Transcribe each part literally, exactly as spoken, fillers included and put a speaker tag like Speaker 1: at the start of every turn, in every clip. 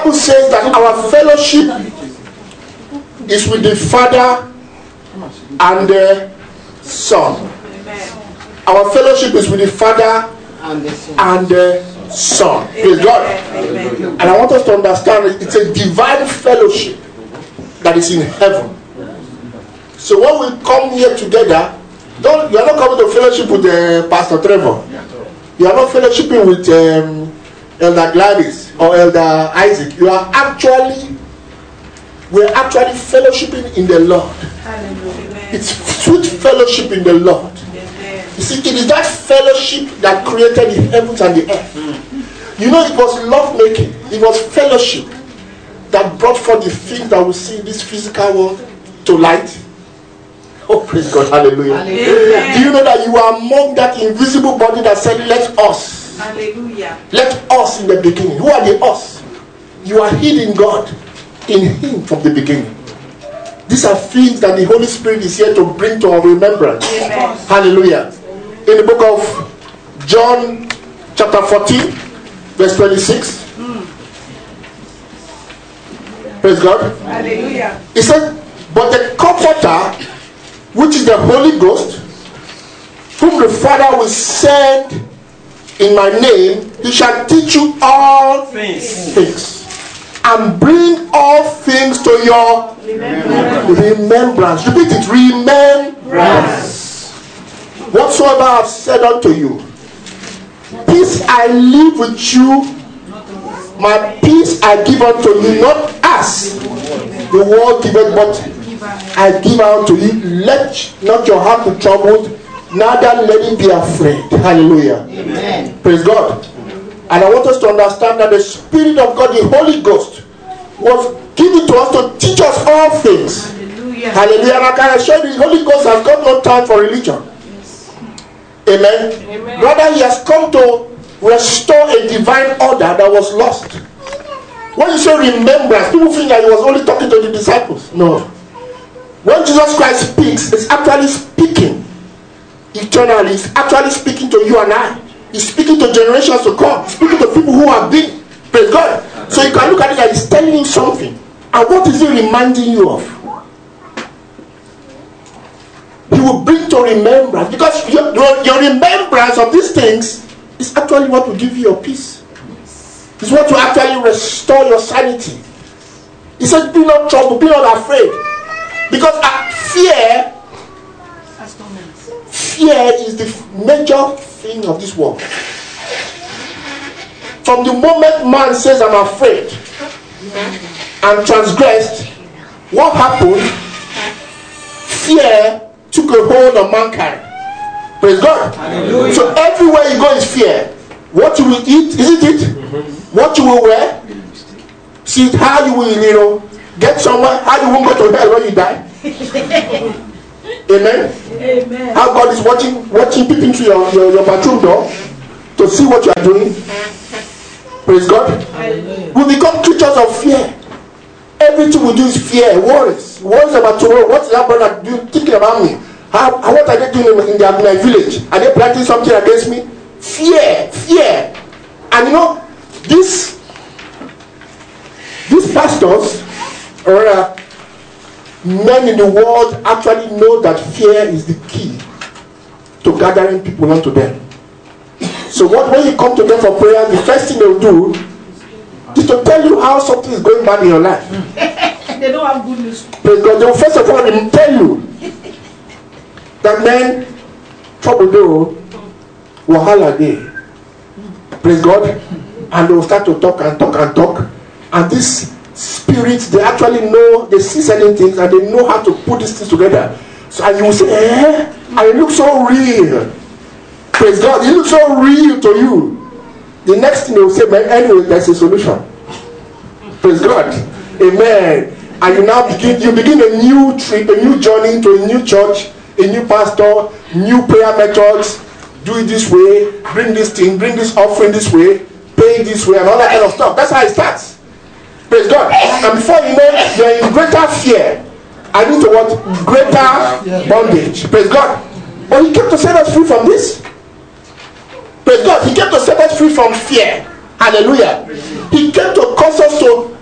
Speaker 1: Bible says that our fellowship is with the Father and the Son. Our fellowship is with the Father and the Son. Praise God. And I want us to understand it's a divine fellowship that is in heaven. So when we come here together, don't you are not coming to fellowship with uh, Pastor Trevor. You are not fellowshipping with um, Elder Gladys or Elder Isaac. You are actually, we are actually fellowshipping in the Lord. Hallelujah. It's sweet fellowship in the Lord. Amen. You see, it is that fellowship that created the heavens and the earth. Mm. You know, it was love making. It was fellowship that brought forth the things that we see in this physical world to light. Oh, praise God, hallelujah. Hallelujah. Do you know that you are among that invisible body that said, let us. Hallelujah. Let us in the beginning. Who are the us? You are hid in God, in Him from the beginning. These are things that the Holy Spirit is here to bring to our remembrance. Amen. Hallelujah. In the book of John, chapter fourteen, verse twenty-six. Mm. Praise God. Hallelujah. He said, but the Comforter, which is the Holy Ghost, whom the Father will send in my name, He shall teach you all things, things and bring all things to your remembrance. remembrance. Repeat it, remembrance. Whatsoever I have said unto you, peace I leave with you, my peace I give unto you, not as the world giveth, but I give unto you. Let not your heart be troubled, neither let it be afraid. Hallelujah. Amen. Praise God. And I want us to understand that the Spirit of God, the Holy Ghost, was given to us to teach us all things. Hallelujah. Hallelujah. And I can assure you, the Holy Ghost has got no time for religion. Yes. Amen. Amen. Rather, He has come to restore a divine order that was lost. When you say remembrance, people think that He was only talking to the disciples. No. When Jesus Christ speaks, it's actually speaking eternally. It's actually speaking to you and I. He's speaking to generations to come. He's speaking to people who have been. Praise God. So you can look at it that He's telling you something. And what is He reminding you of? He will bring to remembrance. Because your, your, your remembrance of these things is actually what will give you your peace. It's what will actually restore your sanity. He said, be not troubled, be not afraid. Because uh, fear, fear is the major thing of this world. From the moment man says, I'm afraid, and transgressed, what happened? Fear took a hold of mankind. Praise God. Hallelujah. So everywhere you go is fear. What you will eat, isn't it? Mm-hmm. What you will wear, see how you will, you know, get somewhere, how you won't go to hell when you die. Amen. Amen. How God is watching, watching peeping through your, your, your bathroom door to see what you are doing. Praise God. Hallelujah. We become creatures of fear. Everything we do is fear, worries. Worries about tomorrow. What is that brother doing, thinking about me? How, what are they doing in, their, in my village? Are they planting something against me? Fear, fear. And you know, this, these pastors, or uh, men in the world actually know that fear is the key to gathering people unto them. So what, when you come to them for prayer, the first thing they'll do is to tell you how something is going bad in your life.
Speaker 2: They don't have good news.
Speaker 1: Praise God. They will first of all they will tell you that men, trouble though, wahala day. Praise God. And they will start to talk and talk and talk. And these spirits, they actually know, they see certain things and they know how to put these things together. So and you will say, eh? And it looks so real. Praise God. It looks so real to you. The next thing they will say, man, anyway, there's a solution. Praise God. Amen. And you now begin, you begin a new trip, a new journey to a new church, a new pastor, new prayer methods. Do it this way, bring this thing, bring this offering this way, pay this way, and all that kind of stuff. That's how it starts. Praise God. And before you know, you're in greater fear. I need to what? Greater bondage. Praise God. But He came to set us free from this. Praise God. He came to set us free from fear. Hallelujah. He came to cause us to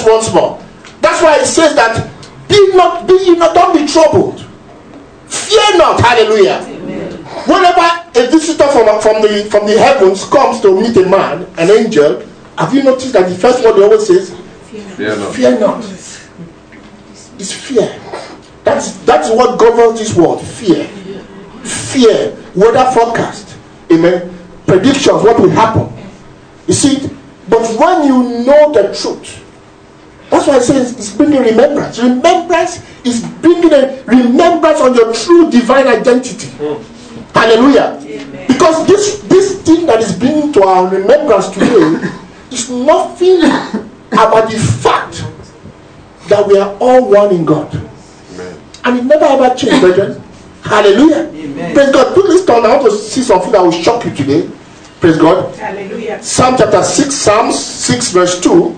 Speaker 1: verse once more. That's why it says that be not, be ye not, don't be troubled. Fear not. Hallelujah. Amen. Whenever a visitor from, from the from the heavens comes to meet a man, an angel, have you noticed that the first word he always says?
Speaker 3: Fear not.
Speaker 1: Fear not. It's fear. That's that's what governs this world. Fear. Fear. Weather forecast. Amen. Predictions. What will happen? You see. But when you know the truth, that's why I say it's, it's bringing remembrance. Remembrance is bringing a remembrance on your true divine identity. Mm. Hallelujah. Amen. Because this this thing that is bringing to our remembrance today is nothing about the fact that we are all one in God. Amen. And it never ever changed, brethren. Hallelujah. Amen. Praise God. Please turn. I want to see something that will shock you today. Praise God.
Speaker 2: Hallelujah.
Speaker 1: Psalm chapter six, Psalms six, verse two.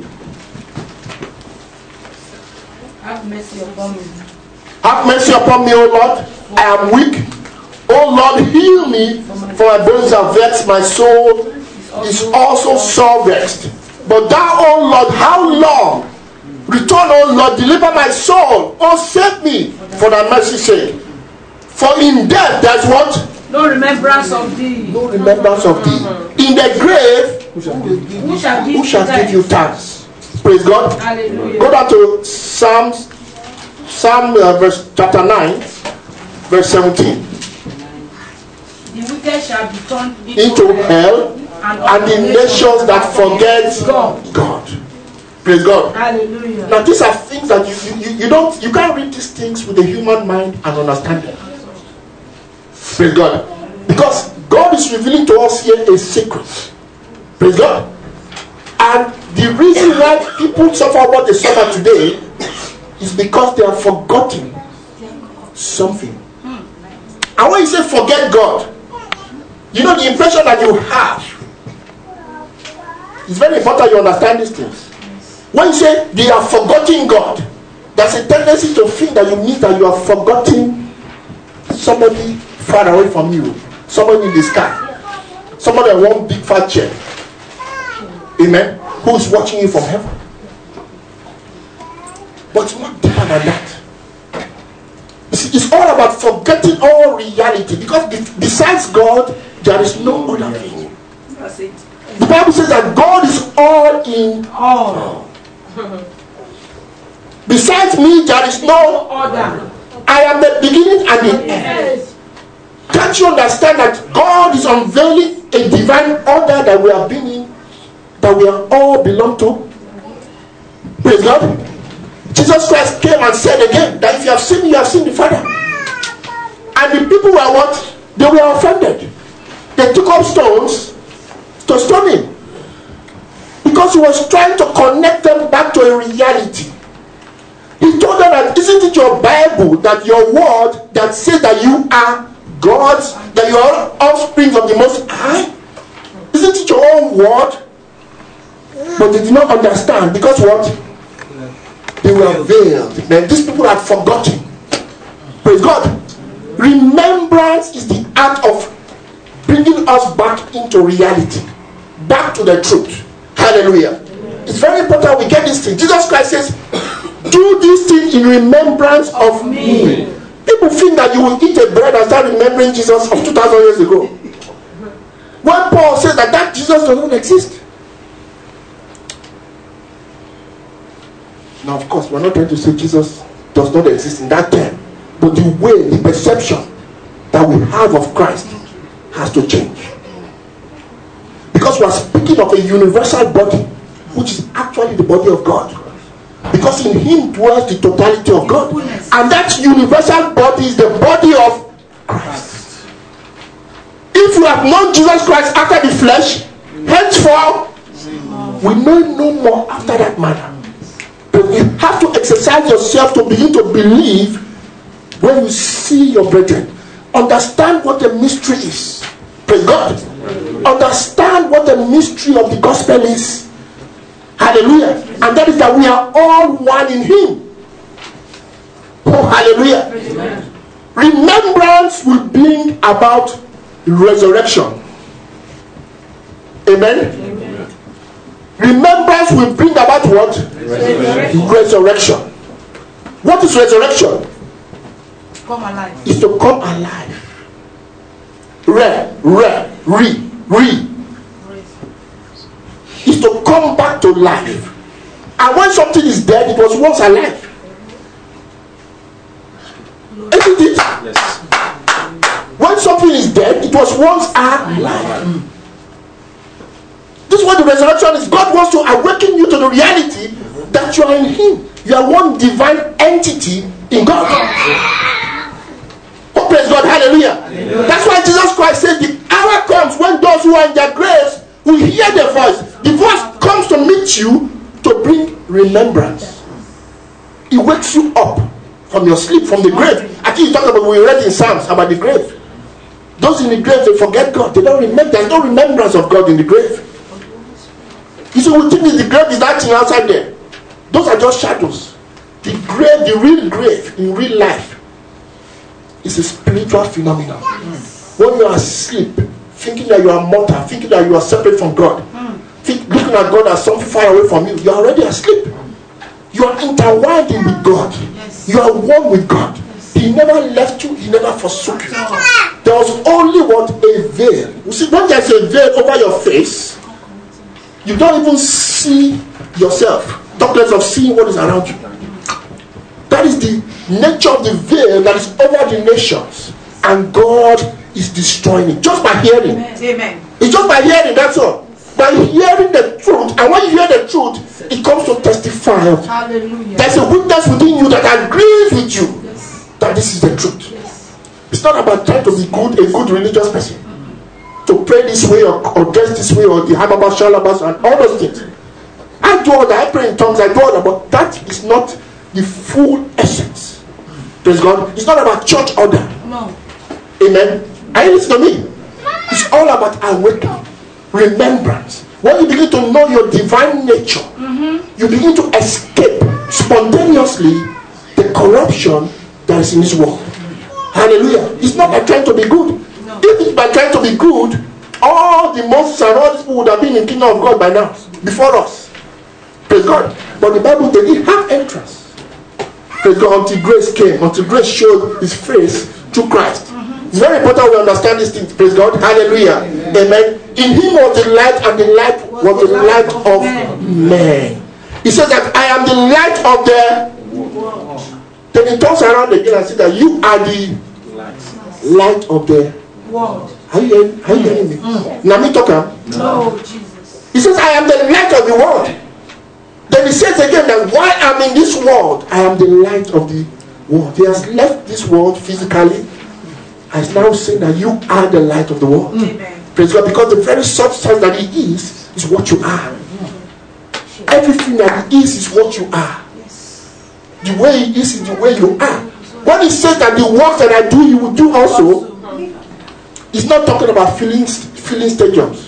Speaker 2: Have mercy upon me.
Speaker 1: Have mercy upon me, O Lord. I am weak. O Lord, heal me, for my bones are vexed. My soul is also sore vexed. But thou, O Lord, how long? Return, O Lord, deliver my soul. Oh, save me for thy mercy's sake. For in death there's what?
Speaker 2: No remembrance of thee.
Speaker 1: No remembrance of thee. In the grave, who shall give,
Speaker 2: who shall give,
Speaker 1: who shall give you thanks? Praise God.
Speaker 2: Hallelujah.
Speaker 1: Go down to Psalms, Psalm uh, verse chapter nine, verse seventeen.
Speaker 2: The wicked shall be turned into,
Speaker 1: into hell,
Speaker 2: and,
Speaker 1: and the nations that forget God. God. Praise God.
Speaker 2: Hallelujah. Now
Speaker 1: these are things that you, you, you don't you can't read these things with the human mind and understand them. Praise God. Because God is revealing to us here a secret. Praise God. And the reason why people suffer what they suffer today is because they have forgotten something. And when you say forget God, you know the impression that you have. It's very important you understand these things. When you say they are forgetting God, there's a tendency to think that you mean that you are forgetting somebody far away from you, somebody in the sky, somebody in one big fat chair, amen, who is watching you from heaven. But it's not deeper than that. You see, it's all about forgetting all reality, because besides God, there is no other thing.
Speaker 2: That's it.
Speaker 1: The Bible says that God is all in
Speaker 2: all.
Speaker 1: Besides me, there is no
Speaker 2: other.
Speaker 1: I am the beginning and the end. Can't you understand that God is unveiling a divine order that we have been in, that we are all belong to? Praise God. Jesus Christ came and said again that if you have seen me, you have seen the Father. And the people were what? They were offended. They took up stones to stone him, because he was trying to connect them back to a reality. He told them that, isn't it your Bible, that your word that says that you are God's, that you are offspring of the Most High? Isn't it your own word? But they did not understand, because what? They were veiled. Man, these people had forgotten. Praise God. Remembrance is the act of bringing us back into reality, back to the truth. Hallelujah. It's very important we get this thing. Jesus Christ says, do this thing in remembrance of me. People think that you will eat a bread and start remembering Jesus of two thousand years ago. When Paul says that that Jesus does not exist. Now, of course, we're not trying to say Jesus does not exist in that term. But the way, the perception that we have of Christ has to change. Because we are speaking of a universal body, which is actually the body of God. Because in him dwells the totality of God. And that universal body is the body of Christ. If you have known Jesus Christ after the flesh, henceforth, we know him no more after that manner. But you have to exercise yourself to begin to believe when you see your brethren. Understand what the mystery is. Praise God. Understand what the mystery of the gospel is. Hallelujah. And that is that we are all one in him. Oh, hallelujah. Amen. Remembrance will bring about resurrection. Amen. Amen. Remembrance will bring about about what?
Speaker 2: Resurrection.
Speaker 1: Resurrection. What is resurrection?
Speaker 2: Come alive.
Speaker 1: Is to come alive. Re, re, re, re. Is to come back to life. And when something is dead, it was once alive. Isn't it?
Speaker 3: Yes.
Speaker 1: When something is dead, it was once alive. This is what the resurrection is. God wants to awaken you to the reality that you are in Him. You are one divine entity in God. Oh, praise God, hallelujah. hallelujah. That's why Jesus Christ says the hour comes when those who are in their graves will hear the voice. The voice comes to meet you to bring remembrance. It wakes you up from your sleep, from the grave. I think you talked about, we read in Psalms about the grave. Those in the grave, they forget God. They don't remember. There's no remembrance of God in the grave. You see, we think the grave is that thing outside there. Those are just shadows. The grave, the real grave in real life, is a spiritual phenomenon. Mm. When you are asleep, thinking that you are mortal, thinking that you are separate from God, mm. think, looking at God as something far away from you, you are already asleep. You are intertwined with God. Yes. You are one with God. Yes. He never left you. He never forsook you. There was only what? A veil. You see, when there is a veil over your face, you don't even see yourself. Talk less of seeing what is around you. That is the nature of the veil that is over the nations. And God is destroying it. Just by hearing.
Speaker 2: Amen.
Speaker 1: It's just by hearing, that's all. By hearing the truth. And when you hear the truth, it comes to testify.
Speaker 2: Hallelujah.
Speaker 1: There's a witness within you that agrees with you.
Speaker 2: Yes.
Speaker 1: That this is the truth.
Speaker 2: Yes.
Speaker 1: It's not about trying to be good, a good religious person. To pray this way or, or dress this way or the hamabas, shalabas and all those things. I do all that. I pray in tongues. I do all that. But that is not the full essence. Praise God. It's not about church order.
Speaker 2: No.
Speaker 1: Amen. Are you listening to me? It's all about awakening, remembrance. When you begin to know your divine nature, mm-hmm. you begin to escape spontaneously the corruption that is in this world. Hallelujah. It's not by trying to be good. No. If it's by trying to be good, all the Moses and all these people would have been in the kingdom of God by now, before us. Praise God. But the Bible, they didn't have entrance. Praise God. Until grace came, until grace showed His face through Christ. Mm-hmm. It's very important we understand these things. Praise God. Hallelujah. Amen. Amen. In Him was the light, and the light was, was the, the light, light of, of men. men. He says that I am the light of the world. Then He turns around again and says that you are the light, light of the world. Are you hearing, are you hearing me? Mm. Now me talking.
Speaker 2: No, Jesus.
Speaker 1: He says I am the light of the world. Then He says again that while I am in this world, I am the light of the world. He has left this world physically. And is now saying that you are the light of the world.
Speaker 2: Amen.
Speaker 1: Praise God, because the very substance that He is, is what you are. Everything that He is, is what you are. The way He is, is the way you are. When He says that the work that I do, you will do also, He's not talking about filling, filling stadiums.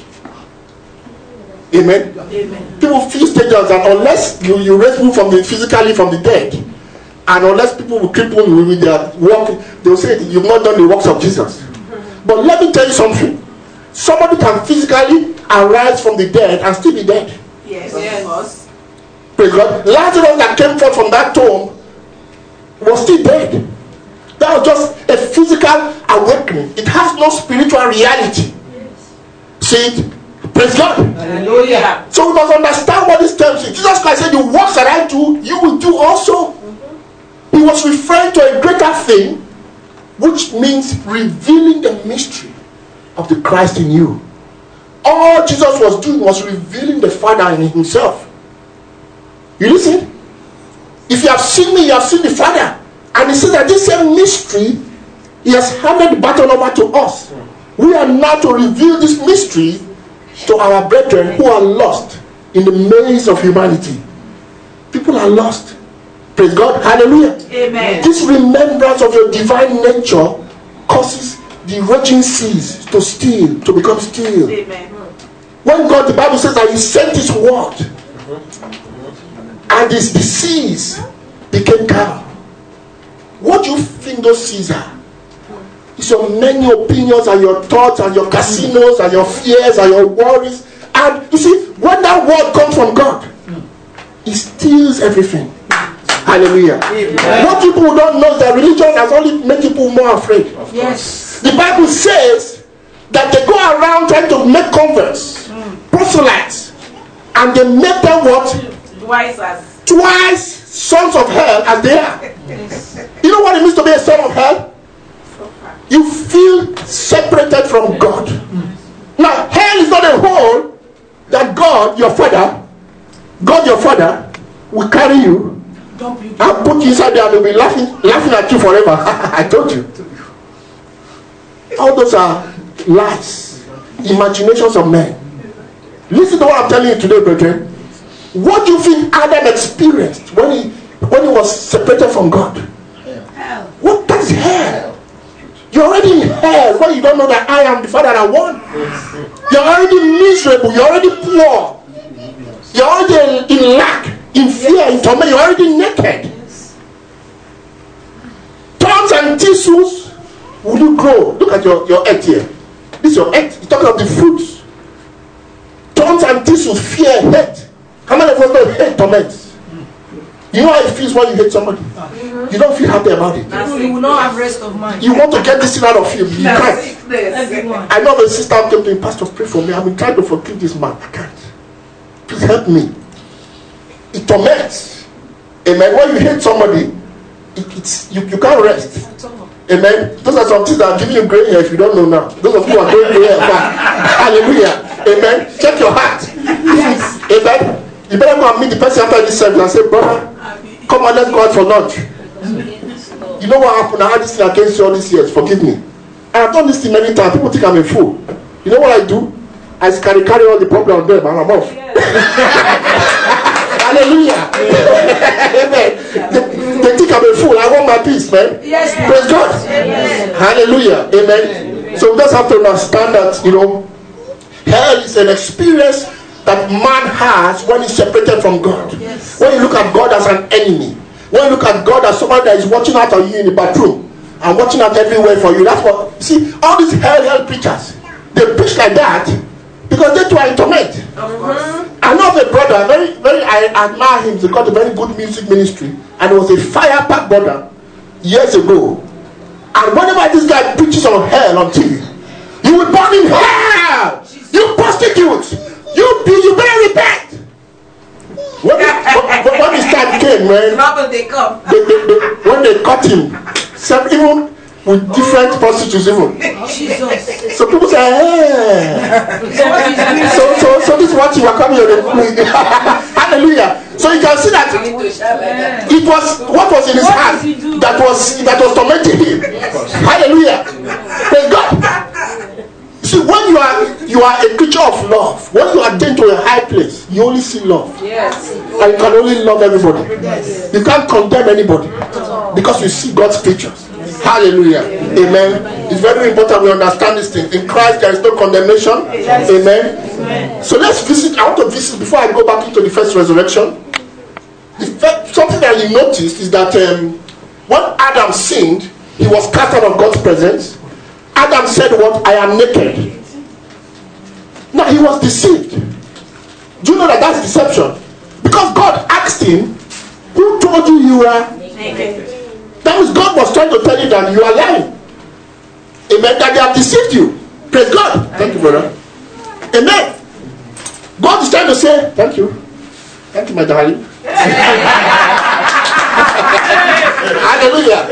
Speaker 1: Amen? Amen. People fill stadiums, and unless you, you raise people from the, physically from the dead, and unless people will cripple you with their work, they will say you've not done the works of Jesus. But let me tell you something. Somebody can physically arise from the dead and still be dead.
Speaker 2: Yes, yes.
Speaker 1: Praise God. Lazarus that came forth from that tomb was still dead. That was just a physical awakening. It has no spiritual reality. Yes. See it? Praise God.
Speaker 2: Hallelujah.
Speaker 1: So we must understand what this tells you. Jesus Christ said, the works that I do, you will do also. Mm-hmm. He was referring to a greater thing, which means revealing the mystery of the Christ in you. All Jesus was doing was revealing the Father in Himself. You listen? If you have seen me, you have seen the Father. And He says that this same mystery, He has handed the baton over to us. We are now to reveal this mystery to our brethren who are lost in the maze of humanity. People are lost. Praise God. Hallelujah.
Speaker 2: Amen.
Speaker 1: This remembrance of your divine nature causes the raging seas to still, to become still.
Speaker 2: Amen.
Speaker 1: When God, the Bible says that He sent His word, and this, the seas became calm. What do you think those seas are? It's your many opinions and your thoughts and your casinos and your fears and your worries. And you see, when that word comes from God, It steals everything. Hallelujah. Amen. What people don't know is that religion has only made people more afraid.
Speaker 2: Yes.
Speaker 1: The Bible says that they go around trying to make converts, mm. proselytes, and they make them what?
Speaker 2: Twice as.
Speaker 1: Twice sons of hell as they are. Yes. You know what it means to be a son of hell? You feel separated from God. Mm. Now, hell is not a hole that God, your father, God, your father, will carry you and put you inside there and they'll be laughing, laughing at you forever. I told you. All those are lies, imaginations of men. Listen to what I'm telling you today, brethren. What do you think Adam experienced when he when he was separated from God? Hell. What? That is hell. You're already in hell when you don't know that I am the Father that won. You're already miserable. You're already poor. You're already in lack, in fear, in torment. You're already naked. Thorns and thistles will you grow? Look at your, your earth here. This is your earth. You're talking about the fruits. Thorns and thistles, fear, hate. How many of us know hate torments? You know how it feels when you hate somebody? Mm-hmm. You don't feel happy about it.
Speaker 2: You will not have rest of mind.
Speaker 1: You want to get this thing out of you. You can't.
Speaker 2: Everyone.
Speaker 1: I know the sister came to me, Pastor, pray for me. I've been trying to forgive this man. I can't. Please help me. It torments. Amen. When you hate somebody, it, it's you, you can't rest. Amen. Those are some things that are giving you grey hair if you don't know now. Those of you who are growing grey hair back. Hallelujah. Amen. Check your heart. Yes. Amen. You better go and meet the person after this service and say, brother, come on, let's go out for lunch. You know what happened? I had this thing against you all these years. Forgive me. I have done this thing many times. People think I'm a fool. You know what I do? I carry carry all the problem on them and I'm off. Yes. Hallelujah. Amen. They, they think I'm a fool. I want my peace, man. Yes. Praise God. Yes. Hallelujah. Amen. So we just have to understand that, you know, hell is an experience that man has when he's separated from God. Yes. When you look at God as an enemy, when you look at God as someone that is watching out on you in the bathroom and watching out everywhere for you, that's what, see, all these hell, hell preachers, they preach like that because they too are in torment. Uh-huh. I know of a brother, very, very, I admire him, he got a very good music ministry, and he was a fire-packed brother years ago. And whenever this guy preaches on hell on T V, you will burn in hell! You prostitute! You you better repent. When, the, when, when this time came, man,
Speaker 2: they come.
Speaker 1: They, they, they, when they caught him, some even with different prostitutes, even. So people say, hey. so, so, so this is what you are coming here. Hallelujah. So you can see that it was what was in his heart that was that was tormenting him. Hallelujah. Praise God. See, when you are you are a creature of love, when you attain to a high place, you only see love. Yes. And you can only love everybody. Yes. You can't condemn anybody because you see God's features. Yes. Hallelujah. Yes. Amen. It's very important we understand this thing. In Christ there is no condemnation. Yes. Amen. Amen. So let's visit. I want to visit before I go back into the first resurrection. The first, something that you noticed is that um, when Adam sinned, he was cast out of God's presence. Adam said, what? I am naked. Now he was deceived. Do you know that that's deception? Because God asked him, who told you you were naked? That means God was trying to tell you that you are lying. Amen. That they have deceived you. Praise God. Thank you, brother. Amen. God is trying to say, thank you. Thank you, my darling. Hallelujah.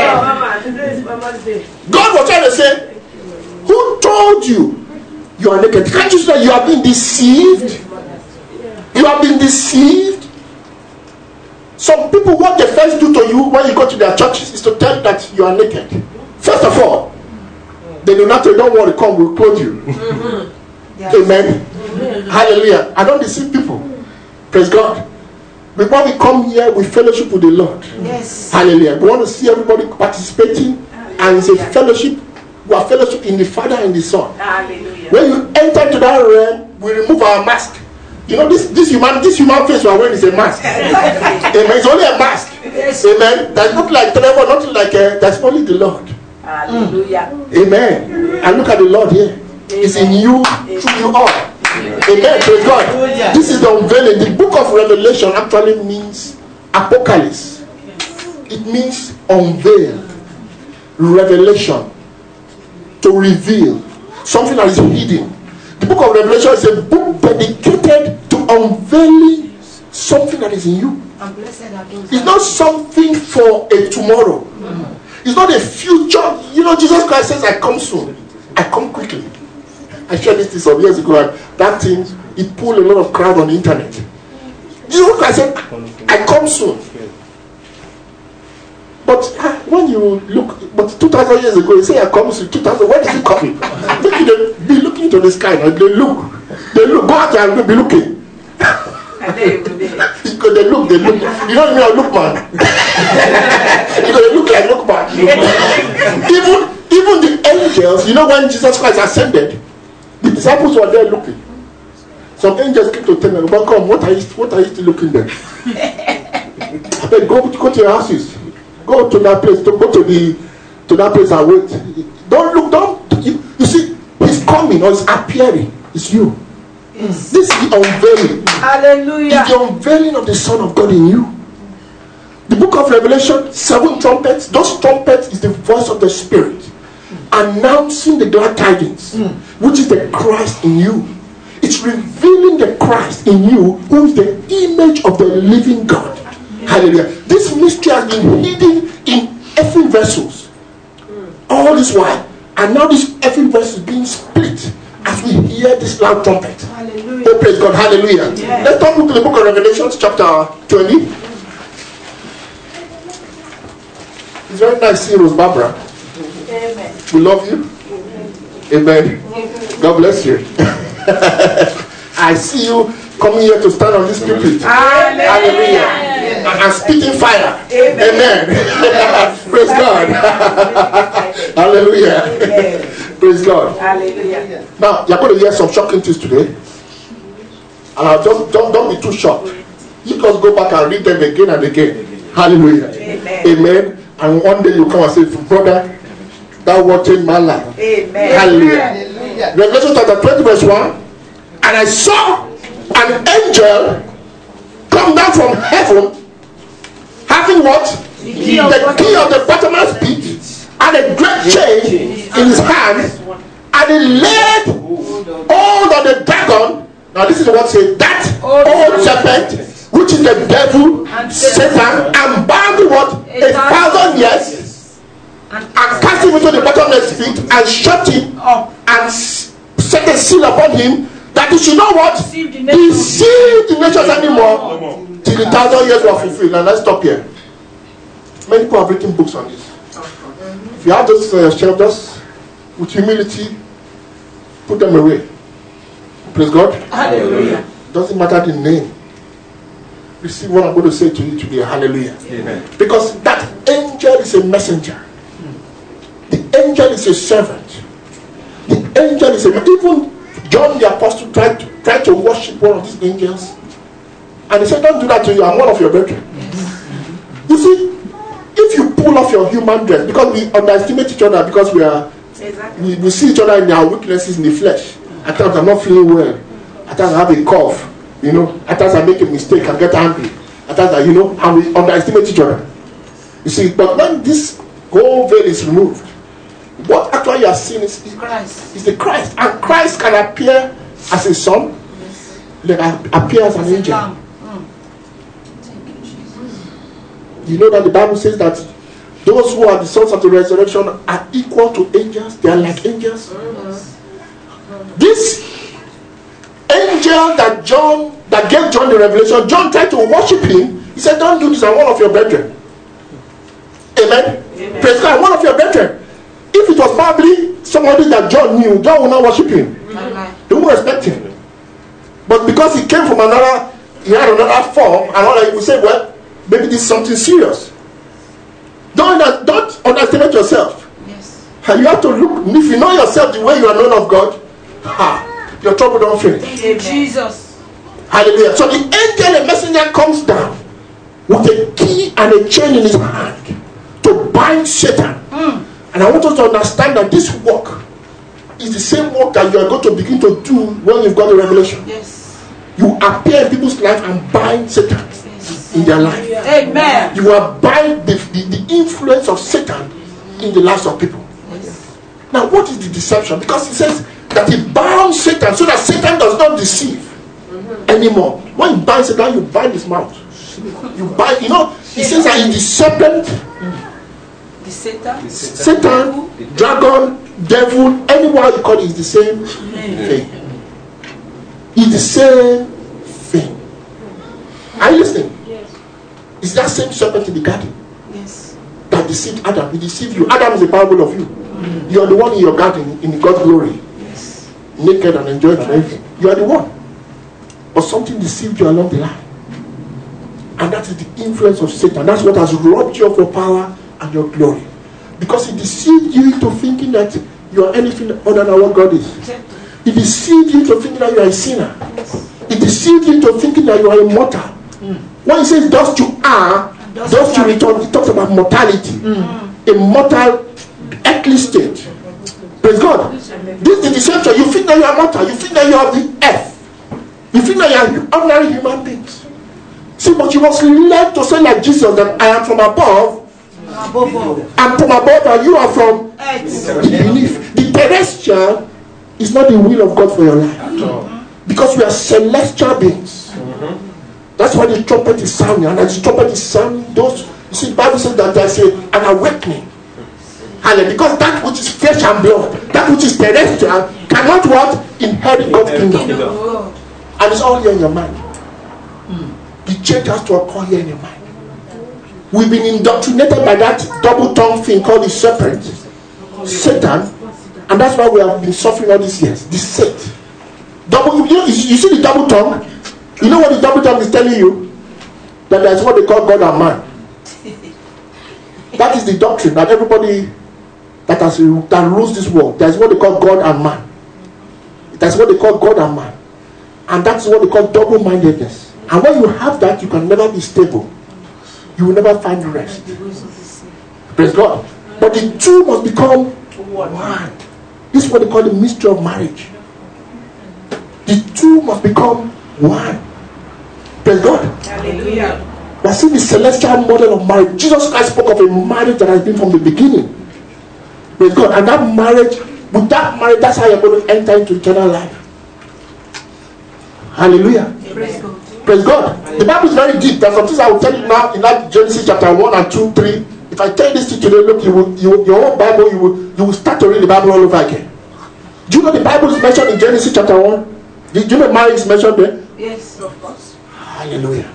Speaker 1: God was trying to say, who told you you are naked? Can't you see that you have been deceived? You have been deceived. Some people, what they first do to you when you go to their churches is to tell you that you are naked. First of all, they do not say, don't worry, come, we'll clothe you. Mm-hmm. Yes. Amen. Mm-hmm. Hallelujah. I don't deceive people. Praise God. Before we come here, we fellowship with the Lord. Yes. Hallelujah. We want to see everybody participating, and it's a fellowship. We are fellowship in the Father and the Son. Hallelujah. When you enter into that realm, we remove our mask. You know, this this human this human face we are wearing is a mask. Amen. It's only a mask. Yes. Amen. That's not like Trevor, not like a, that's only the Lord. Hallelujah. Mm. Amen. And look at the Lord here. Amen. It's in you, through you all. Amen. Praise God. This is the unveiling. The book of Revelation actually means apocalypse. It means unveil, revelation, to reveal something that is hidden. The book of Revelation is a book dedicated to unveiling something that is in you. It's not something for a tomorrow. It's not a future. You know, Jesus Christ says, I come soon. I come quickly. I shared this some years ago, and that thing, it pulled a lot of crowd on the internet. Jesus Christ said, I come soon. But uh, when you look, but two thousand years ago, you say I come soon, two thousand, when is it coming? Look, be looking to the sky, and they look. They look, go out there and be looking. Because they look, they look. You don't know look man. Because they look like look man. even, even the angels, you know when Jesus Christ ascended, the disciples were there looking. Some angels came to tell them, but come, what are you, what are you still looking there? I said, go, go to your houses. Go to that place, to go to the to that place and wait. Don't look, don't you, you see, he's coming or he's appearing. It's you. Yes. This is the unveiling.
Speaker 2: Hallelujah.
Speaker 1: It's the unveiling of the Son of God in you. The book of Revelation, seven trumpets. Those trumpets is the voice of the Spirit announcing the glad tidings, mm. which is the Christ in you. It's revealing the Christ in you, who is the image of the living God. Mm. Hallelujah. This mystery has been hidden in earthen vessels mm. all this while, and now this earthen vessel is being split as we hear this loud trumpet. Hallelujah. Oh, praise God. Hallelujah. Yes. Let's talk to the book of Revelation, chapter twenty. It's very nice seeing Rose Barbara. Amen. We love you. Amen. Amen. God bless you. I see you coming here to stand on this pulpit. Hallelujah. Hallelujah. And spitting fire. Amen. Amen. Praise God. Hallelujah. Amen. Praise God. Hallelujah. Now, you're going to hear some shocking things today. And I'll just, don't, don't be too shocked. You just go back and read them again and again. Hallelujah. Amen. Amen. And one day you come and say, brother, that word changed my life. Amen. Hallelujah. Hallelujah. Revelation chapter twenty verse one. And I saw an angel come down from heaven, having what? The key of the, key of the bottomless pit, and a great chain in his hand, and he laid hold of the dragon. Now this is what says, that old serpent, which is the devil, and Satan, and bound him what? A thousand years, and cast him into the bottomless pit, and shut him up, and set a seal upon him, that he should not what? Deceive the nations anymore, till the thousand years were fulfilled. And let's stop here. Many people have written books on this. If you have those for yourself, just with humility, put them away. Praise God. Hallelujah. Doesn't matter the name. Receive what I'm going to say to you today. Hallelujah. Amen. Because that angel is a messenger. The angel is a servant. The angel is a, even John the Apostle tried to, tried to worship one of these angels, and he said, don't do that to you, I'm one of your brethren. You see, if you pull off your human dress, because we underestimate each other, because we are exactly. we, we see each other in our weaknesses in the flesh. At times I'm not feeling well, at times I have a cough, you know, at times I make a mistake and get angry, at times I, you know, and we underestimate each other. You see, but when this whole veil is removed, what actually you are seeing is, is Christ. Is the Christ. And Christ can appear as a son, yes. Like appear as an angel. Mm. You know that the Bible says that those who are the sons of the resurrection are equal to angels. They are like angels. Mm-hmm. This angel that John, that gave John the revelation, John tried to worship him. He said, don't do this, I'm one of your brethren. Amen. Amen. Praise God, I'm one of your brethren. If it was probably somebody that John knew, John would not worship him. Mm-hmm. They wouldn't respect him. But because he came from another, he had another form, and all that, you would say, well, maybe this is something serious. Don't, don't underestimate yourself. Yes. And you have to look, if you know yourself the way you are known of God, ha, your trouble don't finish.
Speaker 2: Amen. Jesus.
Speaker 1: Hallelujah. So the angel, a messenger, comes down with a key and a chain in his hand to bind Satan. Mm. And I want us to understand that this work is the same work that you are going to begin to do when you've got the revelation.
Speaker 2: Yes.
Speaker 1: You appear in people's life and bind Satan yes. in their life.
Speaker 2: Amen.
Speaker 1: You are bind the, the, the influence of Satan in the lives of people.
Speaker 2: Yes.
Speaker 1: Now, what is the deception? Because it says that he bound Satan so that Satan does not deceive mm-hmm. anymore. When you bind Satan, you bind his mouth. You bind, you know, he says that in the serpent,
Speaker 2: the Satan,
Speaker 1: Satan, dragon, devil, anyone you call it is the same mm-hmm. thing. It's the same thing. Are you listening?
Speaker 2: Yes.
Speaker 1: It's that same serpent in the garden.
Speaker 2: Yes.
Speaker 1: That deceived Adam. He deceived you. Adam is a parable of you. Mm. You are the one in your garden in God's glory.
Speaker 2: Yes.
Speaker 1: Naked and enjoying and everything. You are the one. But something deceived you along the line. And that is the influence of Satan. That's what has robbed you of your power and your glory. Because he deceived you into thinking that you are anything other than what God is. He deceived you into thinking that you are a sinner. Yes. He deceived you into thinking that you are immortal. Mm. When he says thus you are, thus you return, he talks about mortality. Mm. A mortal earthly state. Praise God. This is the deception. You think that you are mortal. You think that you are the earth. You think that you are ordinary human beings. See, but you must learn to say like Jesus that I am from above. Above. I'm from above and you are from beneath. The terrestrial is not the will of God for your life. Mm-hmm. Because we are celestial beings. Mm-hmm. That's why the trumpet is sounding. And as the trumpet is sounding, those, you see, the Bible says that there's a, an awakening. And because that which is flesh and blood, that which is terrestrial, cannot what? Inherit God's kingdom. kingdom. And it's all here in your mind. Mm. The change has to occur here in your mind. We've been indoctrinated by that double-tongued thing called the serpent, Satan. And that's why we have been suffering all these years. The set. Double, you, know, you see the double tongue? You know what the double tongue is telling you? That that's what they call God and man. That is the doctrine that everybody that has that rules this world. That's what they call God and man. That's what they call God and man. And that's what they call double-mindedness. And when you have that, you can never be stable. You will never find rest. Praise God. But the two must become one. This is what they call the mystery of marriage. The two must become one. Praise God. Hallelujah. We are seeing the celestial model of marriage. Jesus Christ spoke of a marriage that has been from the beginning. Praise God. And that marriage, with that marriage, that's how you're going to enter into eternal life. Hallelujah. Praise God. Praise God. Hallelujah. The Bible is very deep. There's some things I will tell you now in that Genesis chapter one and two, three. If I tell this to you today, look, you will, you, your whole Bible, you will, you will start to read the Bible all over again. Do you know the Bible is mentioned in Genesis chapter one? Do you know marriage is mentioned there?
Speaker 2: Yes, of course.
Speaker 1: Hallelujah.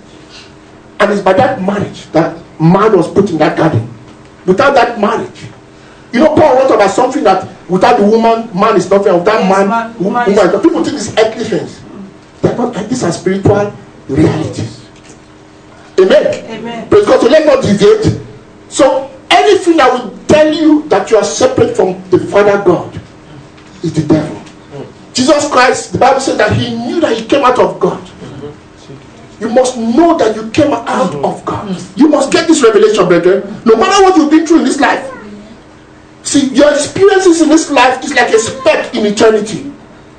Speaker 1: And it's by that marriage that man was put in that garden. Without that marriage, you know, Paul wrote about something that without the woman, man is nothing. Without yes, man, man, woman, woman is nothing. People think it's earthly things. They're not, these are spiritual realities. Amen. Amen. Praise God. So let's not deviate. So anything that will tell you that you are separate from the Father God is the devil. Mm. Jesus Christ, the Bible said that he knew that he came out of God. Mm-hmm. You must know that you came out mm-hmm. of God. Mm-hmm. You must get this revelation, brethren. No matter what you've been through in this life. See, your experiences in this life is like a speck in eternity.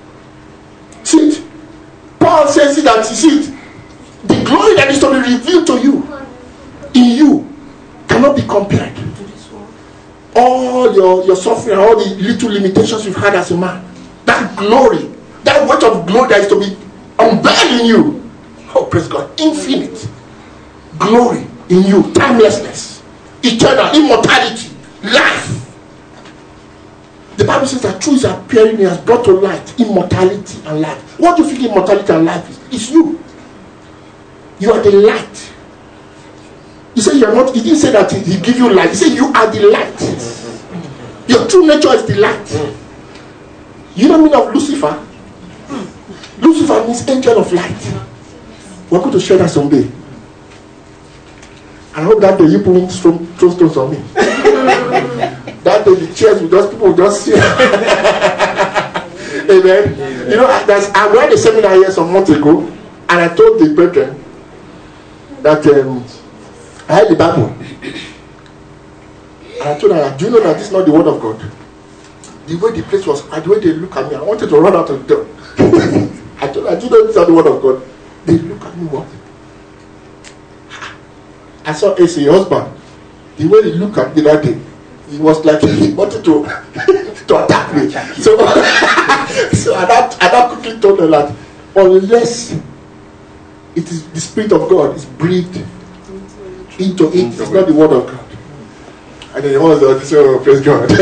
Speaker 1: See it? Paul says it that, you see it, the glory that is to be revealed to you, in you, cannot be compared. All your, your suffering, all the little limitations you've had as a man, that glory, that weight of glory that is to be unveiled in you, oh praise God, infinite glory in you, timelessness, eternal, immortality, life. The Bible says that through his appearing he has brought to light immortality and life. What do you think immortality and life is? It's you. You are the light. He said you are not, he didn't say that he, he give you light. He said you are the light. Your true nature is the light. You know the meaning of Lucifer? Lucifer means angel of light. We're going to share that someday. I hope that day you put throw stones on me. That day the chairs will just, people will just see. Amen. Amen. You know, I read a seminar here some months ago, and I told the brethren that um, I had the Bible. And I told her, do you know that this is not the word of God? the way the place was, and the way they look at me, I wanted to run out of the door. I told I didn't understand the word of God. They look at me, what? I saw A C, your husband. The way he looked at me that day, he was like he wanted to to attack me. So, so I now, I now quickly told them that unless it is the Spirit of God is breathed into it, it's not the word of God. And then he was on this, oh, praise God.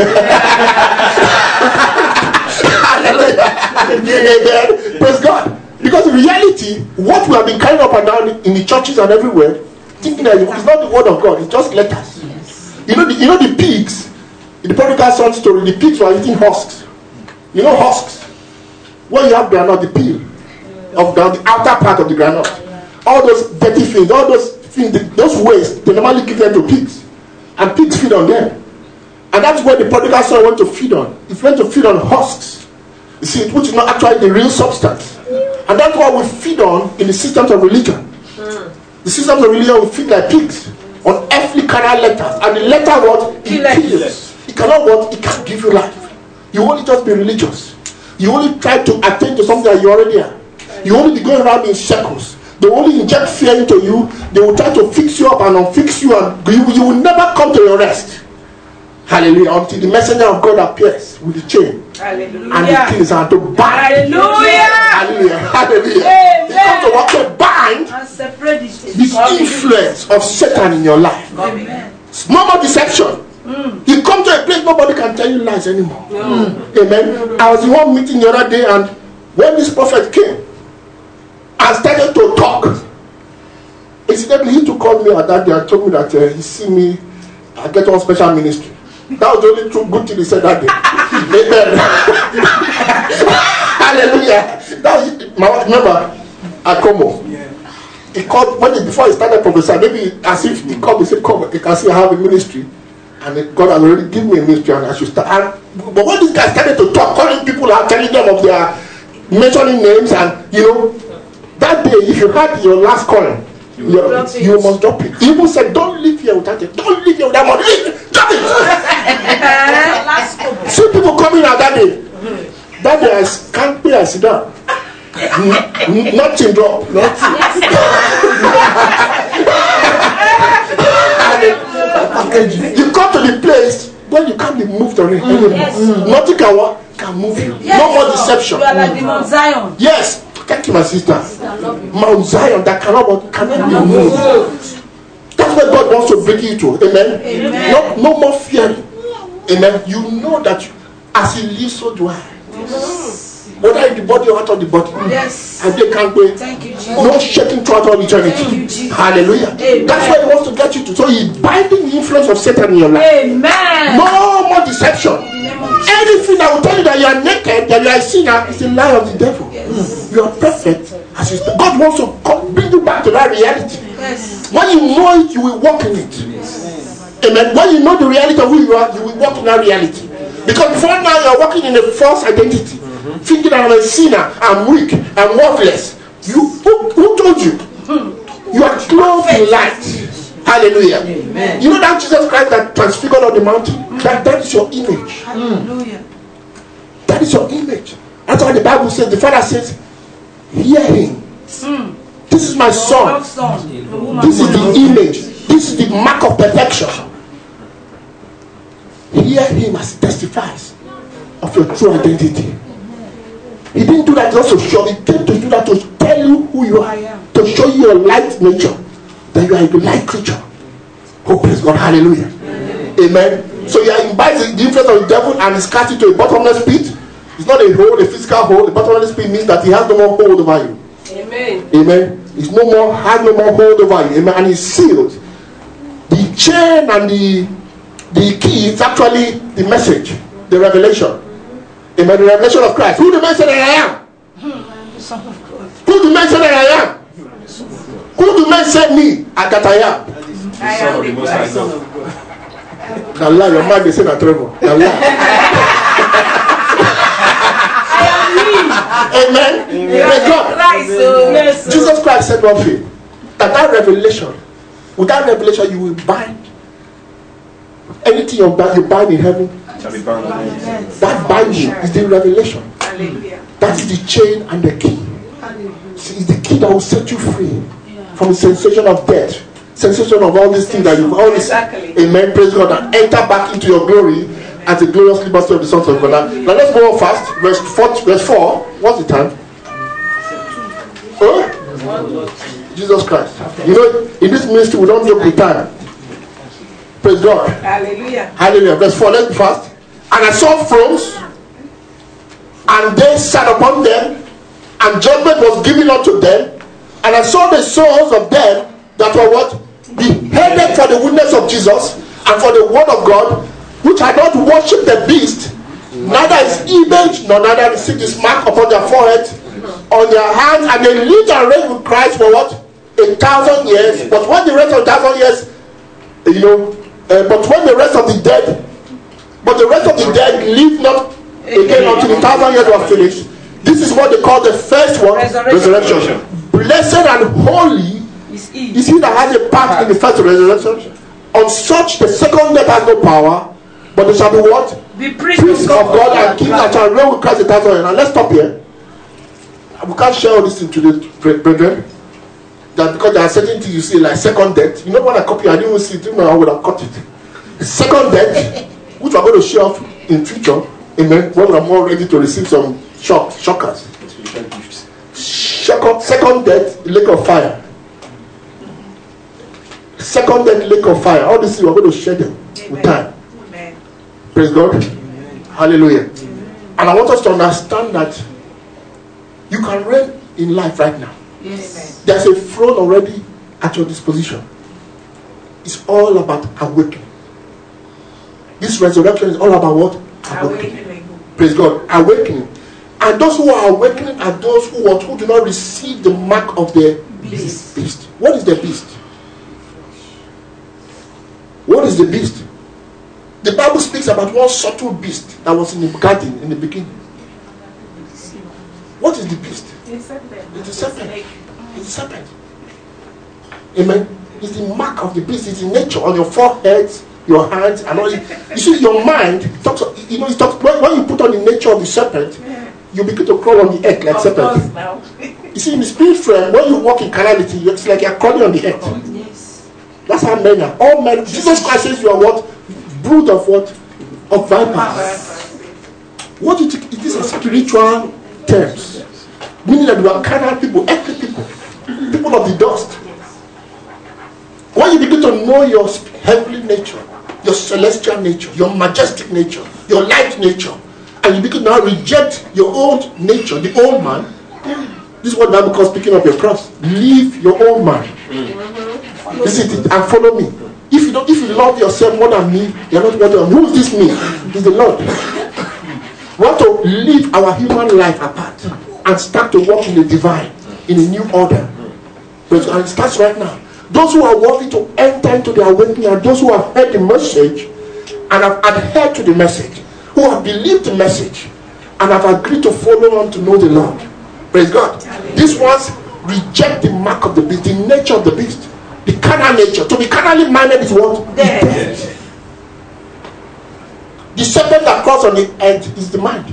Speaker 1: Hallelujah. Praise God. Because in reality, what we have been carrying up and down in the churches and everywhere, thinking that it's not the word of God, it's just letters. Yes. You know the you know the pigs, in the prodigal son story, the pigs were eating husks. You know husks? When you have granite, the peel of the, the outer part of the granite. All those dirty things, all those things, those waste, they normally give them to pigs. And pigs feed on them. And that's where the prodigal son went to feed on. He went to feed on husks. You see, which is not actually the real substance. And that's what we feed on in the systems of religion. Mm. The systems of religion we feed like pigs on earthly carnal letters. And the letter what? It kills. It cannot what? It can't give you life. You only just be religious. You only try to attain to something that you already are. You only be going around in circles. They only inject fear into you. They will try to fix you up and unfix you, and you, you will never come to your rest. Hallelujah. Until the messenger of God appears with the chain. Hallelujah. And the keys are to bind.
Speaker 2: Hallelujah.
Speaker 1: Hallelujah. Hallelujah. Amen. They come to what? To bind
Speaker 2: and separate
Speaker 1: the influence of Satan in your life.
Speaker 2: Amen.
Speaker 1: No more deception. Mm. You come to a place nobody can tell you lies anymore. Mm. Amen. I was in one meeting the other day, and when this prophet came and started to talk, incidentally he took call me at that day and told me that uh, he see me, I get on special ministry. That was the only true good thing he said that day. Amen. Hallelujah. That was, my, remember, at Como. Yeah. He called, when he, before he started prophesying, maybe as if he called me, he said, come, you can see I have a ministry. And it, God has already given me a ministry and I should start. And, but when this guy started to talk, calling people out, telling them of their, mentioning names, and, you know, that day, if you had your last coin, you, you must drop it. He even said, don't leave here without it. Don't leave here without money. Leave, drop it. See people coming out that day. That day, I can't pay, I sit down. N- nothing drop. Nothing. You come to the place where you can't be moved on it anymore. Yes. Nothing can, what, can move you. Yes. No more deception.
Speaker 2: You are like the Mount Zion.
Speaker 1: Yes. Thank you, my sister. Mount Zion that cannot, cannot be moved. That's where God wants to bring you to. Amen. Amen. No, no more fear. Amen. You know that you, as He lives, so do I. Yes. Whether in the body or out of the body. Yes. And they can't wait. Thank you, Jesus. No shaking throughout all eternity. Thank you, Jesus. Hallelujah. Amen. That's where He wants to get you to. So He's binding the influence of Satan in your life. Amen. No more deception. Anything that will tell you that you are naked, that you are a sinner, is a lie of the devil. Yes. You are perfect. As you, God wants to come, bring you back to that reality. Yes. When you know it, you will walk in it. Yes. Amen. When you know the reality of who you are, you will walk in that reality. Because before now, you are walking in a false identity. Mm-hmm. Thinking that I'm a sinner, I'm weak, I'm worthless. You, who, who told you? You are clothed in light. Hallelujah. Amen. You know that Jesus Christ that transfigured on the mountain? Mm. That, that is your image. Hallelujah. That is your image. That's why the Bible says, the Father says, hear him. Mm. This is my son. This is the image. This is the mark of perfection. Hear him as he testifies of your true identity. He didn't do that just to show. He came to do that to tell you who you are. To show you your light nature. That you are a light creature. Oh, praise God. Hallelujah. Amen. Amen. So you are imbibing the influence of the devil and is cast into a bottomless pit. It's not a hole, a physical hole. The bottomless pit means that he has no more hold over you. Amen. Amen. He's no more, has no more hold over you. Amen. And he's sealed. The chain and the the key is actually the message, the revelation. Amen. The revelation of Christ. Who the man say that I am? Who the man say that I am? Who do men say me that I am? I am the Christ, Son of God. Now lie, your mind is saying that trouble. Now lie. I am me. Amen. Amen. God. Christ, oh. Jesus Christ said one thing. That that revelation, with that revelation you will bind anything you bind, you bind in heaven
Speaker 3: Shall be bound.
Speaker 1: That binding is the revelation.
Speaker 2: Hallelujah.
Speaker 1: That is the chain and the key. See, it's the key that will set you free from the sensation of death, sensation of all these things that you've always,
Speaker 2: Exactly.
Speaker 1: amen, praise God, and enter back into your glory as the glorious liberty of the sons of God. Now, now let's go on fast. Verse four. Verse four. What's the time? Huh? Jesus Christ. You know, in this ministry we don't joke with time. Praise God.
Speaker 2: Hallelujah.
Speaker 1: Hallelujah. Verse four. Let's be fast. And I saw thrones, and they sat upon them, and judgment was given unto them. And I saw the souls of them that were what? Beheaded for the witness of Jesus and for the word of God, which had not worshipped the beast, neither his image, nor neither received his mark upon their forehead, on their hands, and they lived and reigned with Christ for what? A thousand years. But when the rest of the thousand years, you know, uh, but when the rest of the dead, but the rest of the dead lived not again until the thousand years were finished. This is what they call the first one, resurrection. resurrection. Blessed and holy is he. is he that has a part in the first resurrection. On such the second death has no power, but they shall be what?
Speaker 2: Be priests
Speaker 1: Priests of God and kings that shall reign with Christ a thousand years. Now let's stop here. We can't share all this thing today, brethren. That because there are certain things you see like second death. You know when I copy, I didn't even see it, even I would have cut it. The second death, which we're going to share off in future, amen, when we're more ready to receive some shock, shockers. Second, second death, lake of fire. Second death, lake of fire. All these things we're going to share them Amen. With time. Amen. Praise God. Amen. Hallelujah. Amen. And I want us to understand that you can reign in life right now.
Speaker 2: Yes.
Speaker 1: There's a throne already at your disposition. It's all about awakening. This resurrection is all about what? Awakening. Awakening. Praise God. Awakening. And those who are awakening are those who, what, who do not receive the mark of the beast. beast. What is the beast? What is the beast? The Bible speaks about one subtle beast that was in the garden in the beginning. What is the beast? It's a serpent. It's a serpent. It's a serpent. Amen. It's the mark of the beast. It's in nature on your forehead, your hands, and all. You see, your mind talks. You know, it talks. When you put on the nature of the serpent, you begin to crawl on the earth like of serpent. Now. You see, in the spirit realm, when you walk in carnality, it's like you're crawling on the earth. Oh, yes. That's how men are. All men. Jesus Christ says you are what? Brood of what? Of vipers. What do you think? These are spiritual terms. Meaning that you are carnal people, earthly people, people of the dust. When you begin to know your heavenly nature, your celestial nature, your majestic nature, your light nature, and you begin to now reject your old nature, the old man, this is what the Bible calls picking up your cross. Leave your old man. Mm-hmm. Listen it and follow me. If you don't, if you love yourself more than me, you're not worthy of. Who is this me? It's the Lord. We want to leave our human life apart and start to walk in the divine, in a new order. And it starts right now. Those who are worthy to enter into the awakening are those who have heard the message and have adhered to the message, who have believed the message and have agreed to follow on to know the Lord. Praise God. These ones reject the mark of the beast, the nature of the beast, the carnal nature. To be carnally minded is what? Death. Death. The serpent that crawls on the earth is the mind.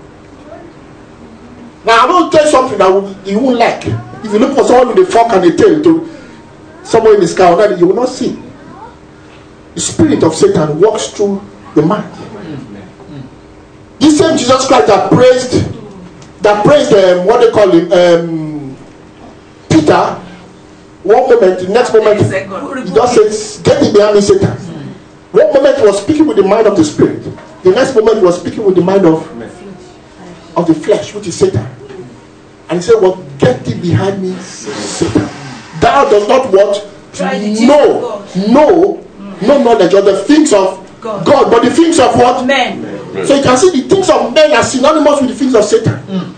Speaker 1: Now I'm going to tell you something that you won't like. If you look for someone with a fork and a tail to somewhere in the sky, that you will not see. The spirit of Satan walks through the mind. This same Jesus Christ that praised, that praised um, what they call him, um, Peter. One moment, the next moment, he just says, "Get thee behind me, Satan." One moment he was speaking with the mind of the spirit. The next moment he was speaking with the mind of of the flesh, which is Satan. And he said, "Well, get thee behind me, Satan. Thou does not what? Know, know, no knowledge of the things of God. God, but the things of what? Men. So you can see the things of men are synonymous with the things of Satan. Mm.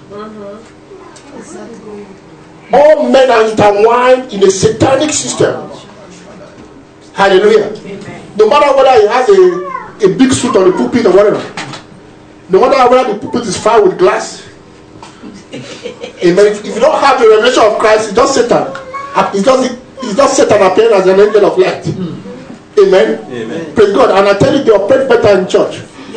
Speaker 1: Mm-hmm. All men are intertwined in a satanic system. Hallelujah. Amen. No matter whether he has a, a big suit on the pulpit or whatever. No matter whether the pulpit is filled with glass. Amen. If you don't have the revelation of Christ, it's just Satan. It's just, it's just Satan appearing as an angel of light. Mm. Amen. Amen. Praise God. And I tell you, they operate better in church. Yes.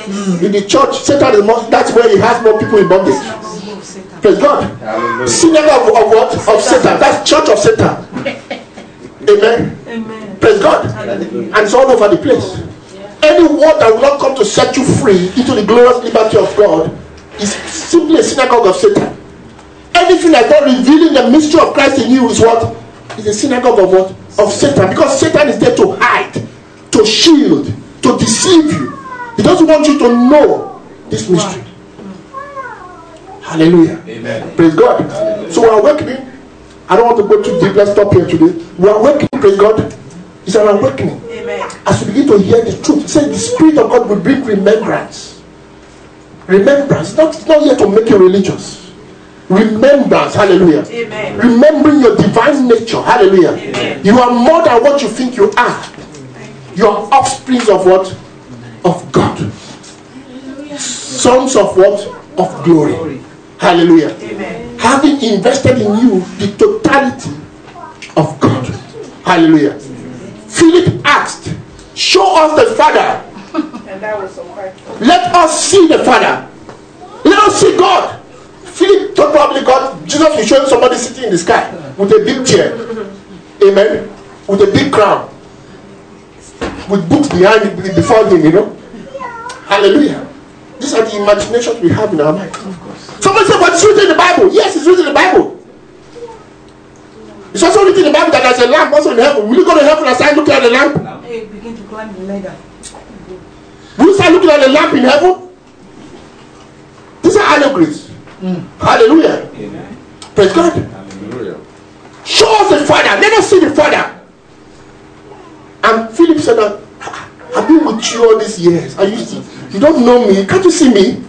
Speaker 2: Yes.
Speaker 1: In the church, Satan is more, that's where he has more people in bondage. Praise God. Hallelujah. Synagogue of, of what? Of Satan. That's church of Satan. Amen.
Speaker 2: Amen.
Speaker 1: Praise God.
Speaker 2: Hallelujah.
Speaker 1: And it's all over the place. Yeah. Any word that will not come to set you free into the glorious liberty of God is simply a synagogue of Satan. Anything that's not revealing the mystery of Christ in you is what? Is a synagogue of what? Of Satan. Because Satan is there to hide, to shield, to deceive you. He doesn't want you to know this mystery. Hallelujah. Amen. Praise God. Hallelujah. So we're awakening. I don't want to go too deep. Let's stop here today. We're awakening. Praise God. It's an awakening. Amen. As we begin to hear the truth, it says the Spirit of God will bring remembrance. Remembrance. It's not, it's not here to make you religious. Remembrance. Hallelujah. Amen. Remembering your divine nature. Hallelujah. Amen. You are more than what you think you are. You are offspring of what? Of God. Hallelujah. Sons of what? Of glory. Hallelujah. Amen. Having invested in you the totality of God. Hallelujah. Philip asked, show us the Father. And that was so hard. Let us see the Father. Let us see God. Philip thought probably God, Jesus was showing somebody sitting in the sky with a big chair. Amen. With a big crown. With books behind before him, you know. Hallelujah. These are the imaginations we have in our mind. Somebody said, but it's written in the Bible. Yes, it's written in the Bible. It's also written in the Bible that there's a lamp also in heaven. Will you go to heaven and start looking at the lamp?
Speaker 2: Hey, begin to climb the ladder.
Speaker 1: Will you start looking at the lamp in heaven? These are allegories. Mm. Hallelujah. Amen. Praise God. Hallelujah. Show us the Father. Let us see the Father. And Philip said, I've been with you all these years. Are you, you don't know me. Can't you see me?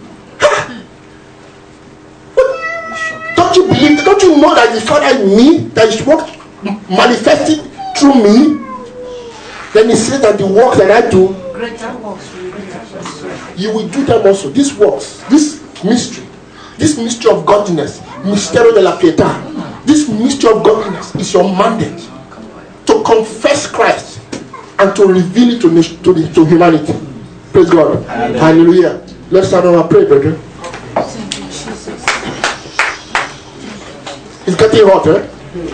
Speaker 1: Don't you believe? Don't you know that the Father in me, that is work manifested through me? Then he says that the work that I do,
Speaker 2: greater works,
Speaker 1: you will do them also. This works, this mystery, this mystery of godliness, Mysterio de la Pietà. This mystery of godliness is your mandate to confess Christ and to reveal it to, to, the, to humanity. Praise God. Hallelujah. Hallelujah. Let's start our prayer, brother. It's getting hot, eh?